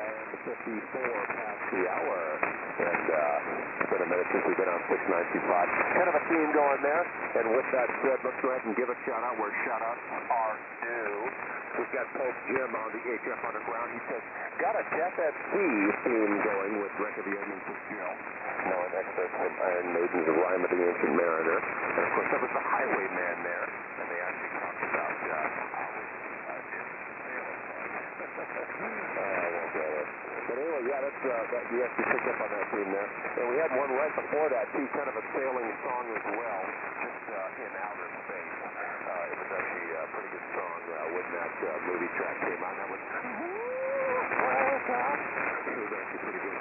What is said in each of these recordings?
and 54 past the hour. And it's been a minute since we've been on 6925. Kind of a theme going there. And with that said, let's go ahead and give a shout out where shout outs are due. We've got Pope Jim on the HF Underground. He says, got a Death at Sea theme going with Wreck of the Onions with Jill. Now an excerpt from Iron Maiden's The Rime of the Ancient Mariner. And of course, that was the Highwayman there. And they actually talked about but anyway, yeah, that's you actually picked up on that theme there. And we had one right before that, too, kind of a sailing song as well, just in outer space. It was actually a pretty good song when that movie track came on. That was actually pretty good.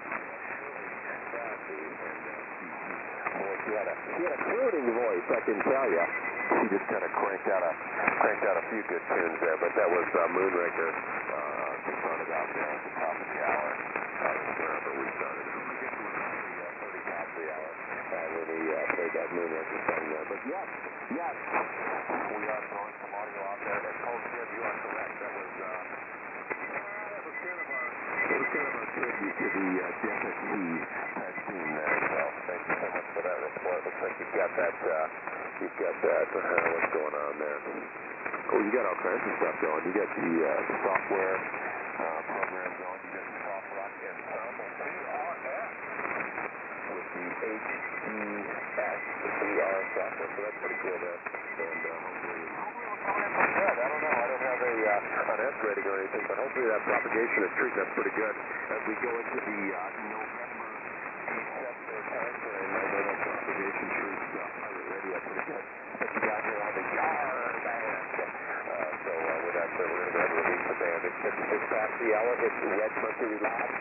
Boy, she had a crooning voice, I can tell you. She just kind of cranked out a few good tunes there, but that was Moonraker. We started out there at the top of the hour. Wherever we started. We get to about the 30 past the hour when we played that Moonraker song there. But yes, we are throwing some audio out there. And Coach Jim, you are correct. That was kind of our tribute to the Death at Sea type theme there. So thank you so much for that report. Looks like you've got that. What's going on there? Oh, you got all kinds of stuff going. You got the software program going. You got the soft rock ensemble CRS with the HES, the CR software. So that's pretty cool there. And hopefully, I don't know. I don't have an S rating or anything, but hopefully that propagation is treating us pretty good as we go into the November, December time frame. I know that propagation treats pirate radio pretty good. But you got here on the Yard Band. So with that said, we're going to go ahead and release the band. It's 56 past the hour. It's Red Mercury Lab.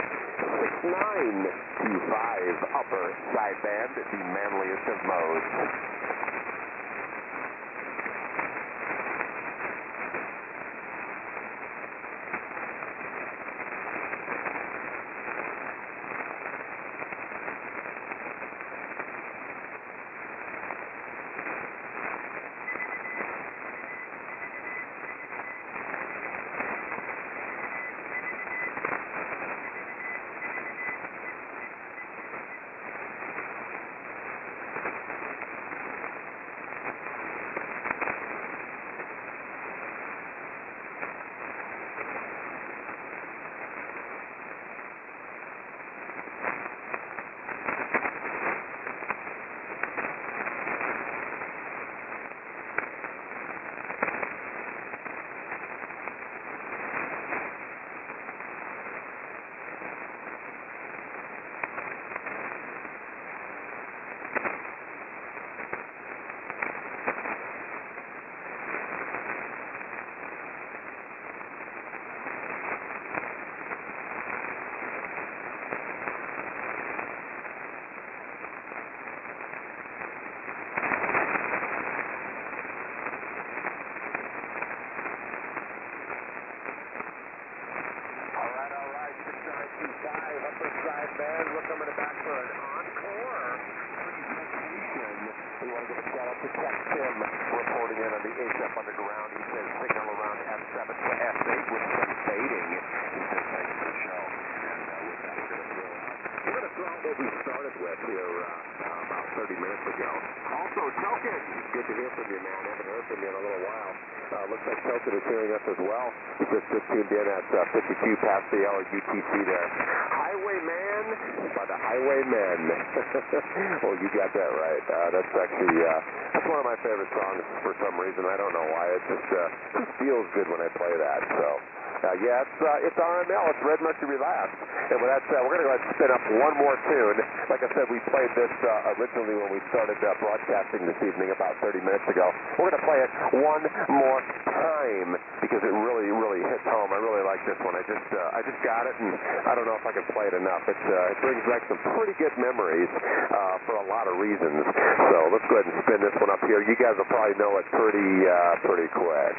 6925 Upper Side Band, the manliest of modes. Well, you got that right. That's actually that's one of my favorite songs for some reason. I don't know why. It just feels good when I play that. So, yeah, it's RML. It's Red Mercury Lab. And with that said, we're going to go ahead and spin up one more tune. Like I said, we played this originally when we started broadcasting this evening about 30 minutes ago. We're going to play it one more time because it really, really hits home. I really like this one. I just got it, and I don't know if I can play it enough. It brings back some pretty good memories for a lot of reasons. So let's go ahead and spin this one up here. You guys will probably know it pretty quick.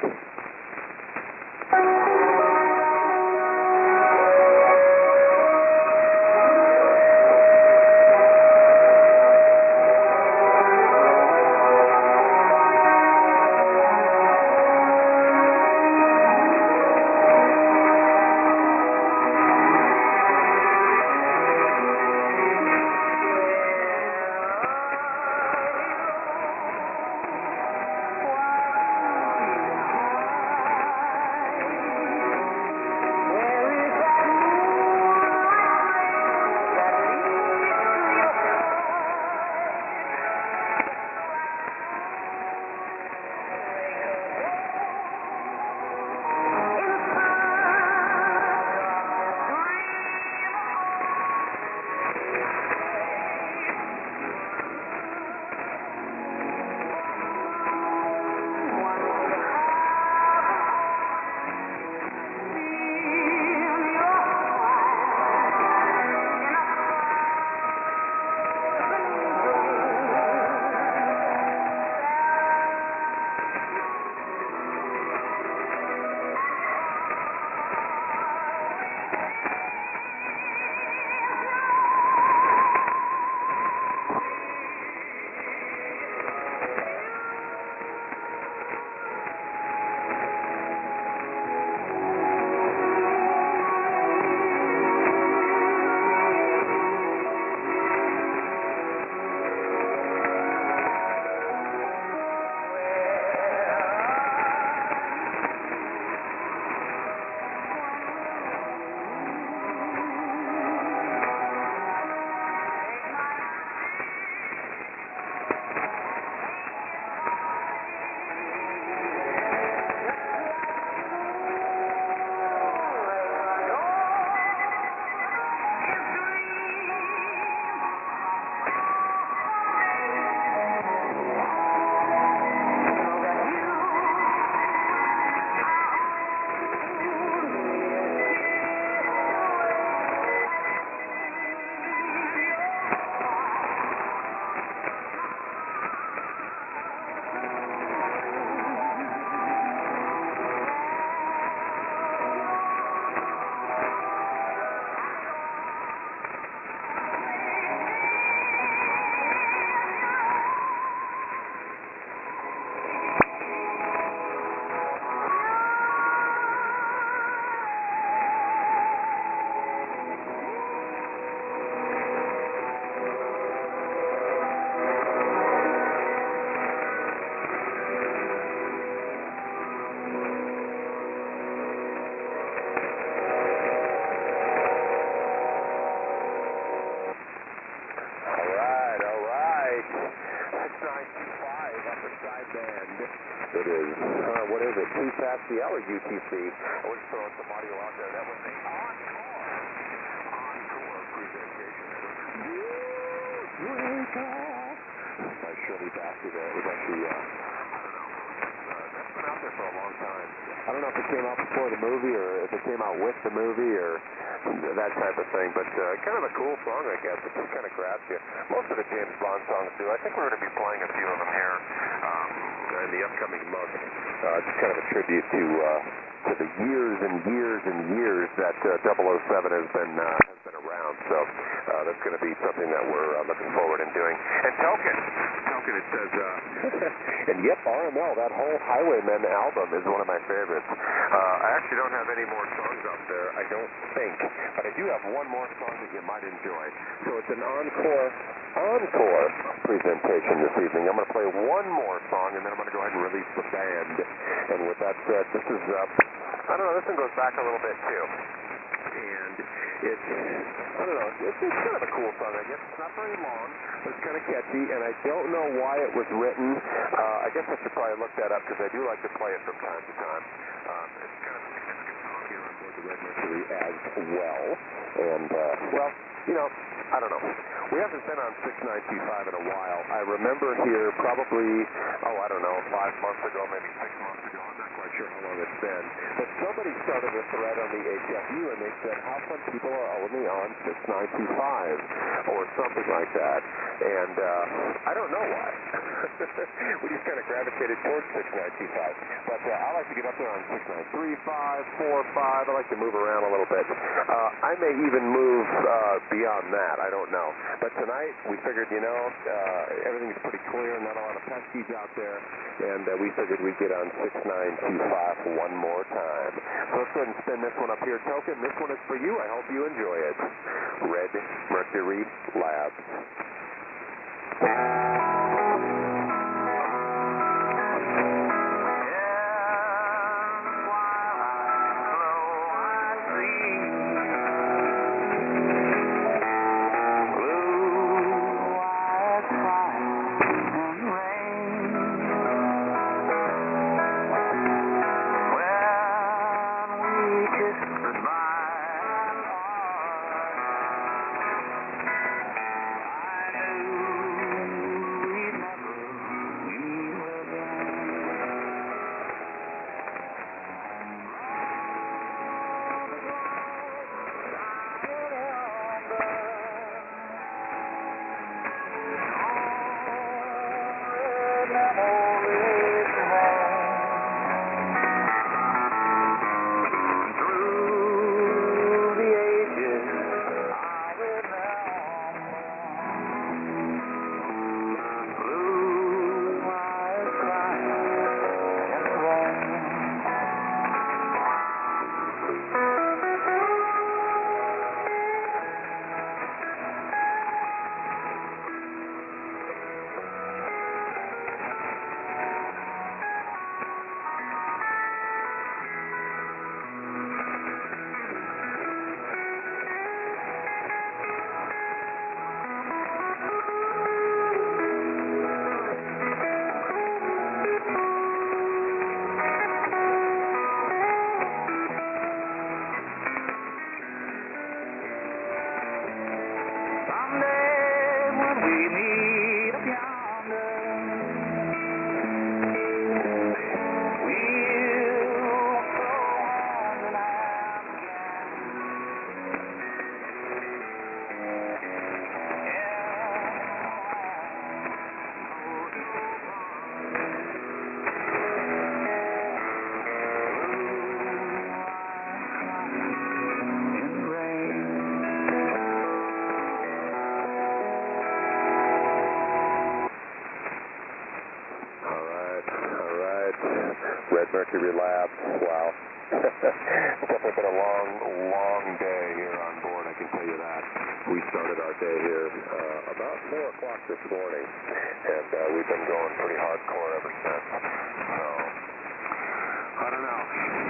It is, what is it, 2 past the hour UTC. I was throwing some audio out there. That was the encore presentation. By Shirley Bassey there. It was actually, I don't know. That's been out there for a long time. I don't know if it came out before the movie or if it came out with the movie or that type of thing, but kind of a cool song, I guess. It just kind of grabs you. Most of the James Bond songs do. I think we're going to be playing a few of them here in the upcoming month. Just kind of a tribute to the years and years and years that 007 has been around. So that's going to be something that we're looking forward in doing. And Token, it says, and yep, RML, that whole Highwaymen album is one of my favorites. I actually don't have any more songs up there, I don't think, but I do have one more song that you might enjoy. So it's an encore presentation this evening. I'm going to play one more song, and then I'm going to go ahead and release the band. And with that said, this is, I don't know, this one goes back a little bit, too. And it's, I don't know, it's kind of a cool song, I guess. It's not very long, but it's kind of catchy, and I don't know why it was written. I guess I should probably look that up, because I do like to play it from time to time. It's kind of a significant song here on board the Red Mercury as well. And, well, you know, I don't know. We haven't been on 6925 in a while. I remember here probably, I don't know, 5 months ago, maybe 6 months ago. I'm not quite sure how long it's been. But somebody started a thread on the HFU, and they said, how come people are only on 6925 or something like that? And I don't know why. We just kind of gravitated towards 6925. But I like to get up there on 6935, 45. I like to move around a little bit. I may even move beyond that. I don't know. But tonight, we figured, you know, everything's pretty clear, not a lot of pesties out there, and we figured we'd get on 6925 one more time. So let's go ahead and spin this one up here. Token, this one is for you. I hope you enjoy it. Red Mercury Labs. Red Mercury Labs, wow. It's definitely been a long, long day here on board, I can tell you that. We started our day here about 4 o'clock this morning, and we've been going pretty hardcore ever since. So, I don't know.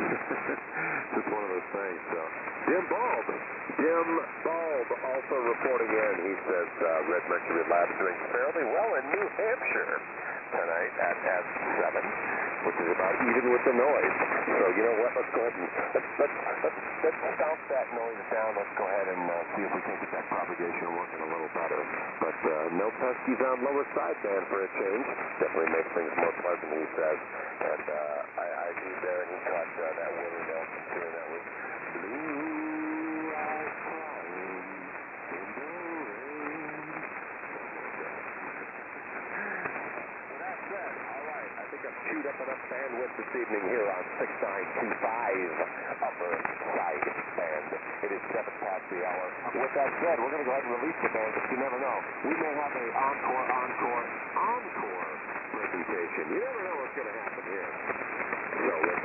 Just one of those things. So. Dim Bulb also reporting in. He says Red Mercury Labs doing fairly well in New Hampshire tonight at 7. which is about even with the noise. So you know what? Let's go ahead and let's stomp that noise down. Let's go ahead and see if we can get that propagation working a little better. But no peskies on lower sideband for a change. Definitely makes things more pleasant, he says. And I do there, and he caught that Willie Nelson too. That was Blue Eyes Crying in the Rain. So that said, all right, I think I've chewed up enough bandwidth this evening here on 6925 Upper Sideband. It is 7 past the hour. With that said, we're going to go ahead and release the band, but you never know. We may have an encore presentation. You never know what's going to happen here. So with